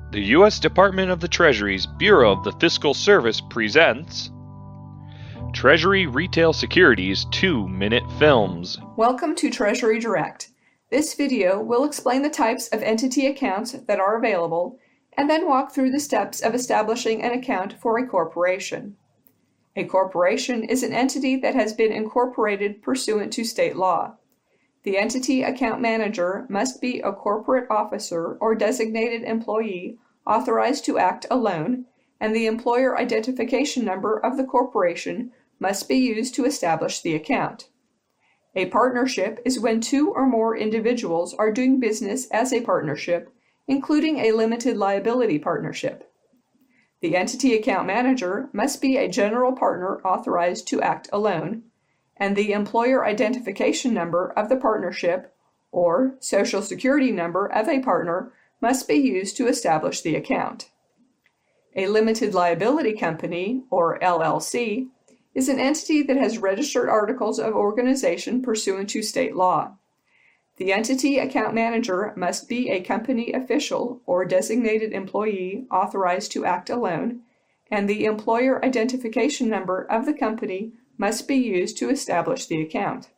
The U.S. Department of the Treasury's Bureau of the Fiscal Service presents Treasury Retail Securities 2-Minute Films. Welcome to Treasury Direct. This video will explain the types of entity accounts that are available and then walk through the steps of establishing an account for a corporation. A corporation is an entity that has been incorporated pursuant to state law. The entity account manager must be a corporate officer or designated employee authorized to act alone, and the employer identification number of the corporation must be used to establish the account. A partnership is when two or more individuals are doing business as a partnership, including a limited liability partnership. The entity account manager must be a general partner authorized to act alone, and the employer identification number of the partnership or social security number of a partner must be used to establish the account. A limited liability company, or LLC, is an entity that has registered articles of organization pursuant to state law. The entity account manager must be a company official or designated employee authorized to act alone, and the employer identification number of the company must be used to establish the account.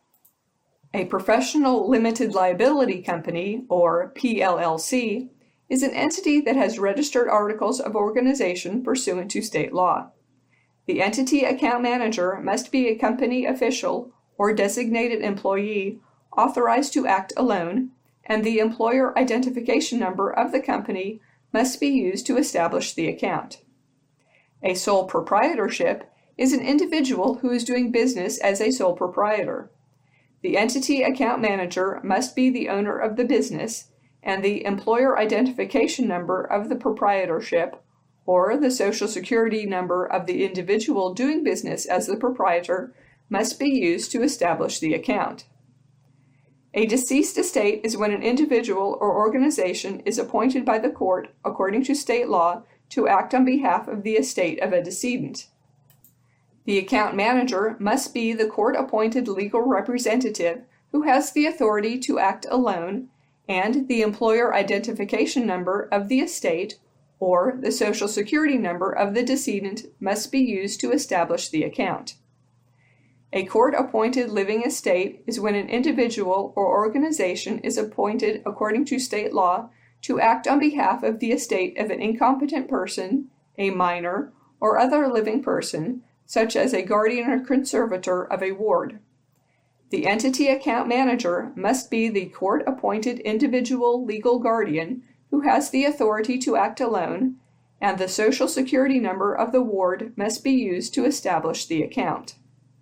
A professional limited liability company, or PLLC, is an entity that has registered articles of organization pursuant to state law. The entity account manager must be a company official or designated employee authorized to act alone, and the employer identification number of the company must be used to establish the account. A sole proprietorship is an individual who is doing business as a sole proprietor. The entity account manager must be the owner of the business, and the employer identification number of the proprietorship or the social security number of the individual doing business as the proprietor must be used to establish the account. A deceased estate is when an individual or organization is appointed by the court according to state law to act on behalf of the estate of a decedent. The account manager must be the court-appointed legal representative who has the authority to act alone, and the employer identification number of the estate or the social security number of the decedent must be used to establish the account. A court-appointed living estate is when an individual or organization is appointed according to state law to act on behalf of the estate of an incompetent person, a minor, or other living person, such as a guardian or conservator of a ward. The entity account manager must be the court-appointed individual legal guardian who has the authority to act alone, and the social security number of the ward must be used to establish the account.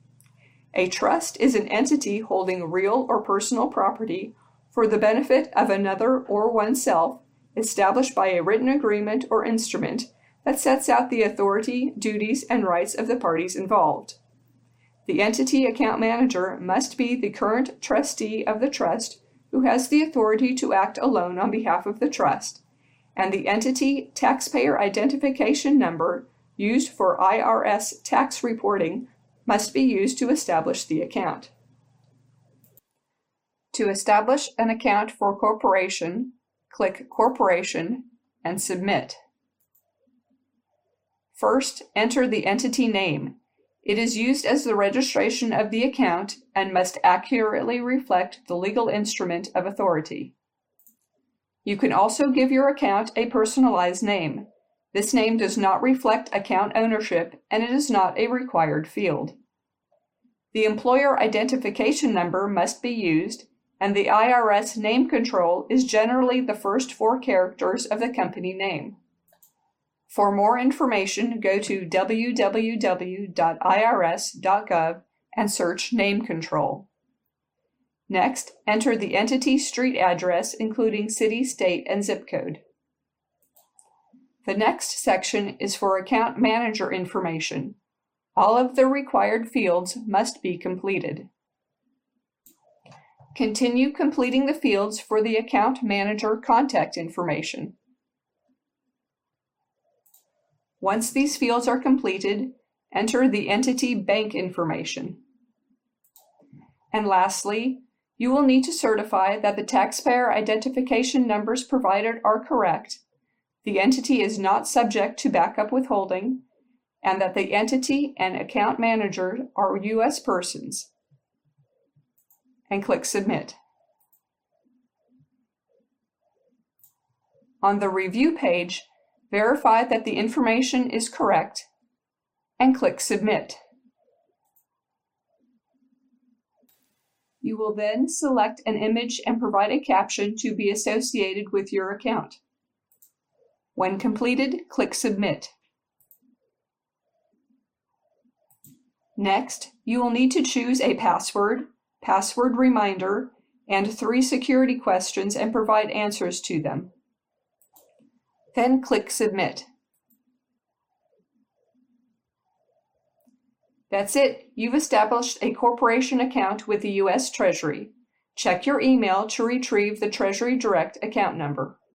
A trust is an entity holding real or personal property for the benefit of another or oneself, established by a written agreement or instrument that sets out the authority, duties, and rights of the parties involved. The entity account manager must be the current trustee of the trust who has the authority to act alone on behalf of the trust, and the entity taxpayer identification number used for IRS tax reporting must be used to establish the account. To establish an account for corporation, click Corporation and Submit. First, enter the entity name. It is used as the registration of the account and must accurately reflect the legal instrument of authority. You can also give your account a personalized name. This name does not reflect account ownership, and it is not a required field. The employer identification number must be used, and the IRS name control is generally the first 4 characters of the company name. For more information, go to www.irs.gov and search Name Control. Next, enter the entity street address, including city, state, and zip code. The next section is for account manager information. All of the required fields must be completed. Continue completing the fields for the account manager contact information. Once these fields are completed, enter the entity bank information. And lastly, you will need to certify that the taxpayer identification numbers provided are correct. the entity is not subject to backup withholding, and that the entity and account manager are U.S. persons, and click Submit. On the Review page, verify that the information is correct, and click Submit. You will then select an image and provide a caption to be associated with your account. When completed, click Submit. Next, you will need to choose a password, password reminder, and 3 security questions and provide answers to them. Then click Submit. That's it. You've established a corporation account with the U.S. Treasury. Check your email to retrieve the Treasury Direct account number.